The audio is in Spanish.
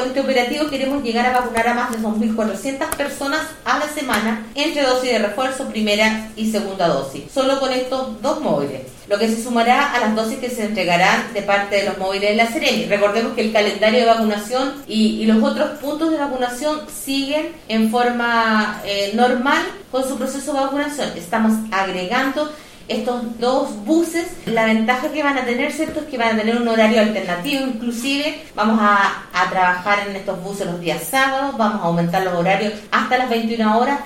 este operativo queremos llegar a vacunar a más de 2.400 personas a la semana entre dosis de refuerzo, primera y segunda dosis, solo con estos 2 móviles, lo que se sumará a las dosis que se entregarán de parte de los móviles de la Seremi. Recordemos que el calendario de vacunación y los otros puntos de vacunación siguen en forma normal con su proceso de vacunación. Estamos agregando estos 2 buses. La ventaja que van a tener, ¿cierto?, es que van a tener un horario alternativo. Inclusive vamos a trabajar en estos buses los días sábados, vamos a aumentar los horarios hasta las 21 horas